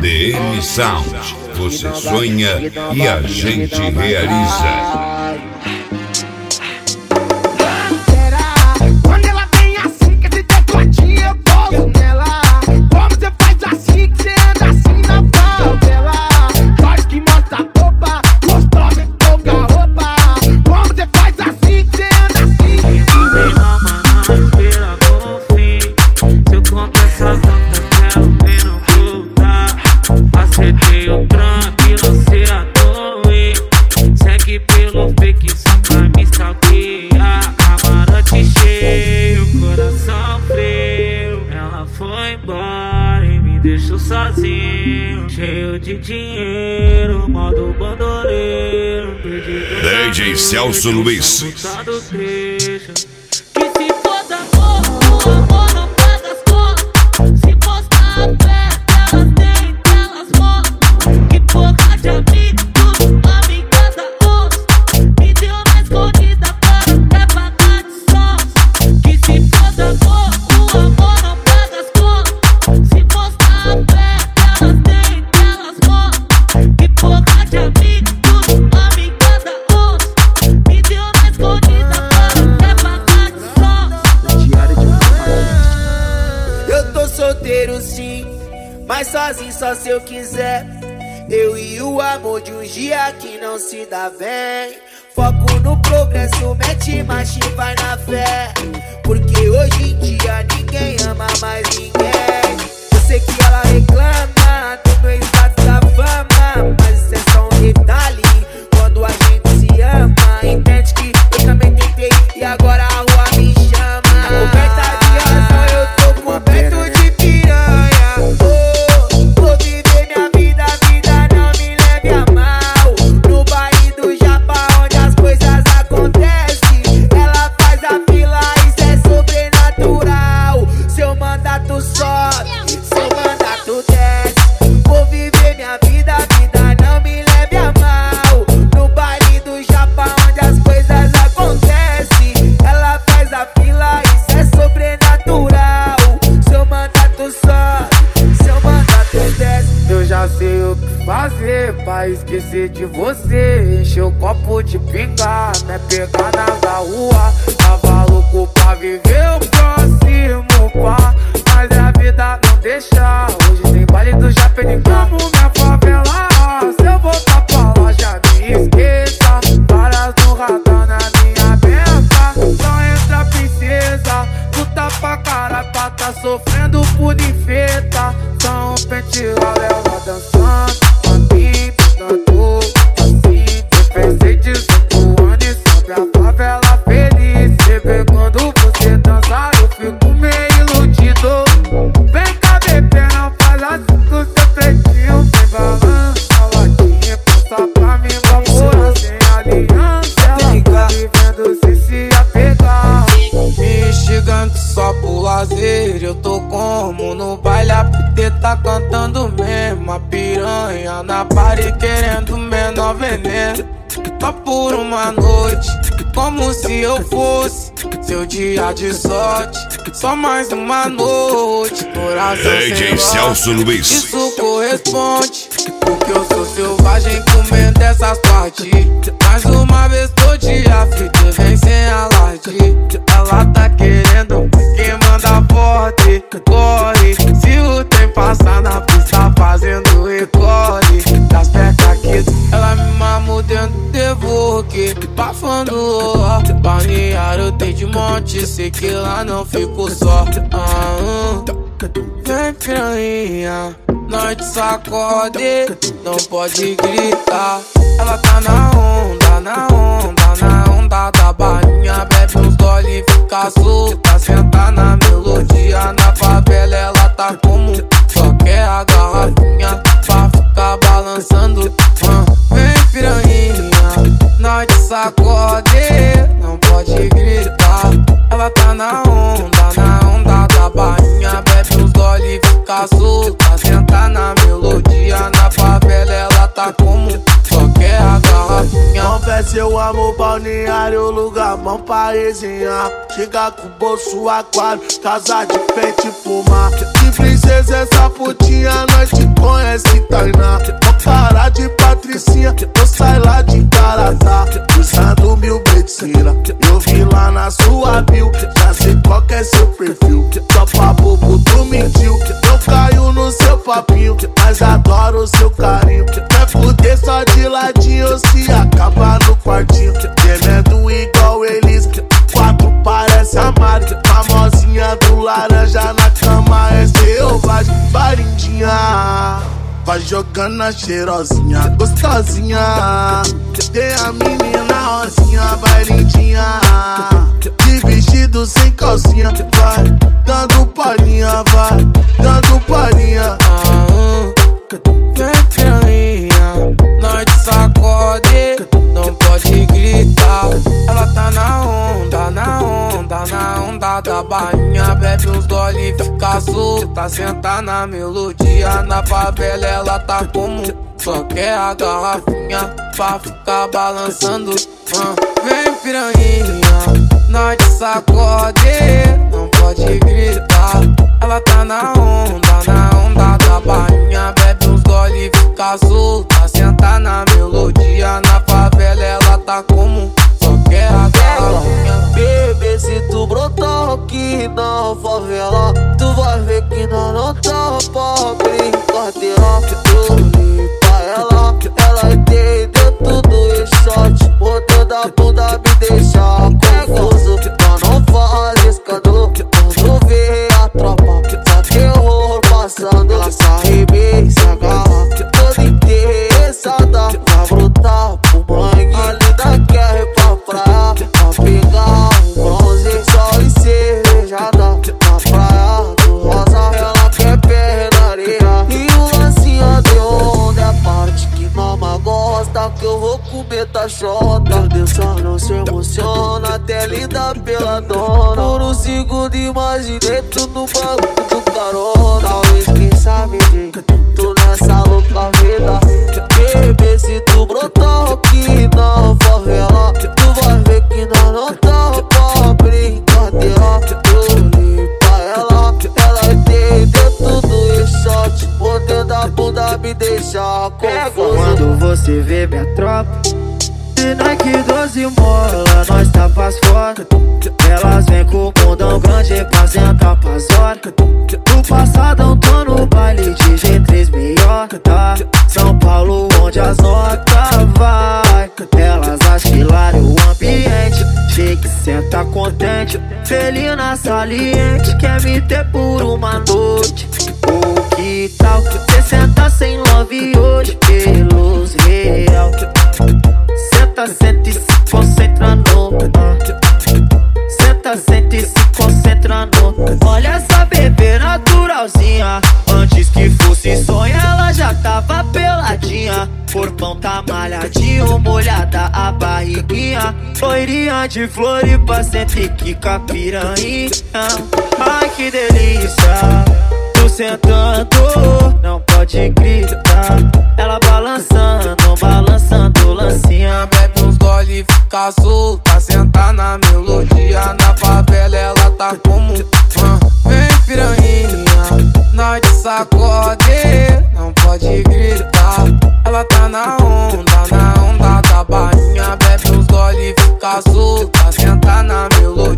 DM Sound. Você sonha e a gente realiza. Deixo sozinho, cheio de dinheiro, modo bandoleiro. DJ Celso Luiz. Que se foda amor, o amor não paga as contas. Se postar a fé, elas têm, elas montam. Que porra de amigo, amiga da onça. Me deu na escondida para até pagar de sons. Que se foda amor, o amor não paga as contas. Se postar solteiro sim, mas sozinho só se eu quiser. Eu e o amor de um dia que não se dá bem. Foco no progresso, mete marcha e vai na fé. Porque hoje em dia ninguém ama mais ninguém. Eu sei que ela reclama do meu status da fama, mas isso é só um detalhe. Quando a gente se ama, entende que eu também tentei e agora a rua me chama. Coberta de razão, eu tô coberto de piranha. Vou viver minha vida, a vida não me leve a mal. No baile do Japão, onde as coisas acontecem, ela faz a fila, isso é sobrenatural. Seu mandato sobe, seu mandato desce. Vou viver minha vida, a vida não me leve a mal. No baile do Japão, onde as coisas acontecem, ela faz a fila, isso é sobrenatural. Seu mandato sobe, seu mandato desce. Eu já sei o que fazer pra esquecer de você. Encher o copo de pinga, me pegar na rua. Tava louco pra viver o próximo pá, mas a vida não deixa. Hoje tem baile do Japão, como minha favela. Se eu voltar pra lá, já me esqueça. Várias no radar na minha beca. Só entra princesa, luta pra caralho pra tá sofrendo por infeta. Só um penteado, ela dançando, mami, tanto assim. Eu pensei 18 anos e sobre a favela feliz. E bem quando você dançar, eu fico meio iludido. Vem cá, bebê, não faz assim com seu pretinho. Vem balança a latinha, passa pra mim, vapora sem aliança. Ela tá vivendo sem se apegar, me instigando só por lazer. Eu tô como no baile, a PT tá cantando mesmo. A piranha na party querendo menor veneno. Só por uma noite, como se eu fosse seu dia de sorte. Só mais uma noite, coração DJ Celso Luiz. Isso corresponde, porque eu sou selvagem comendo essas partes. Mais uma vez tô de aflito, vem sem alarde. Ela tá querendo que manda forte, corre. Se o trem passar na pista fazendo recorre. Das pecas aqui, ela me mamou dentro do Vogue, bafando ó. Balneário tem de monte, sei que lá não fico só. Vem piranha, nós te sacode, não pode gritar. Ela tá na onda, na onda, na onda da balinha. Bebe uns gole e fica solta, senta na melodia. Na favela ela tá como, só quer a garrafinha pra ficar balançando. Vem piranha, nós te sacode, não pode gritar. Ela tá na onda da bainha. Bebe uns gole e fica solta, senta na melodia. Na favela ela tá como, só quer a garrafinha. Confesso, eu amo balneário. cenário, lugar bom pra resenhar. Chega com o bolso aquário, casa de pente fumar. De princesa essa putinha, nós te conhece, Tainá. Vou parar de patricinha, vou sair lá de Caratá. Usando mil medicina, eu vi lá na sua bio. Já sei qual que é seu perfil. Só pra bobo tu mentiu. Eu caio no seu papinho, mas adoro o seu carinho. Quer fuder só de ladinho ou se acaba no quartinho. Gemendo igual Elisa, quatro parece a Mari. Famosinha do laranja na cama é selvagem. Vai lindinha, vai jogando a cheirosinha, gostosinha. Tem a menina rosinha, vai lindinha. De vestido sem calcinha, vai dando palhinha, vai dando palhinha. Vem piranha, nós te sacode, não pode gritar. Ela tá na onda, na onda, na onda da bainha. Bebe uns gole e fica solta, senta na melodia. Na favela ela tá comum, só quer a garrafinha pra ficar balançando. Vem piranha, nós te sacode, não pode gritar. Ela tá na onda da bainha. Bebe uns gole e fica solta, senta na melodia. Na favela ela tá comum, só quer a garrafinha. Bebê, se tu brotar aqui na favela, tu vai ver que nós não tá pobre em carteira. Eu olhei pra ela entendeu tudo e shot. Botando a bunda me deixa confuso. Mas não faz escândalo quando vê a tropa. Só terror passando, ela se arrebenta, se agarra toda interessada. Vai brotar pro mangue, a linda quer ir pra praia. Pra pegar um bronze, sol e cervejada. Na praia do rosa, ela quer pé na areia. E o lancinho de onda é a parte que mama gosta. Que eu vou comer taxota. Meu Deus, só não se emociona, até linda pela dona. Por um segundo imaginei tu no banco do carona. Talvez, quem sabe, de tu nessa louca vida. Bebê, se tu brotar aqui na favela, tu vai ver que nós não tá pobre em carteira. Eu olhei pra ela entendeu tudo e shot. Botando a bunda me deixa confuso. Quando você vê minha tropa, de Nike 12 mola, nós tá pras fora. Elas vêm com o bundão grande pra sentar pras horas. No passadão tô no baile de G3 melhor, tá? São Paulo onde as notas vai. Elas achilaram o ambiente, shake, senta contente. Felina saliente, quer me ter por uma noite. O que tal? Cê senta sem love hoje pelos real. Senta e se concentra no. Senta e se concentra no. Olha essa bebê naturalzinha. Antes que fosse sonho ela já tava peladinha. Corpão tá malhadinho, molhada a barriguinha. Loirinha de Floripa, senta e quica piranha. Ai que delícia, tu sentando, não pode gritar. Ela balançando, balançando lancinha. Bebe uns gole e fica solta, senta na melodia. Na favela ela tá comum. Vem piranha, nós te sacode, não pode gritar. Ela tá na onda da bainha. Bebe uns gole e fica solta, senta na melodia.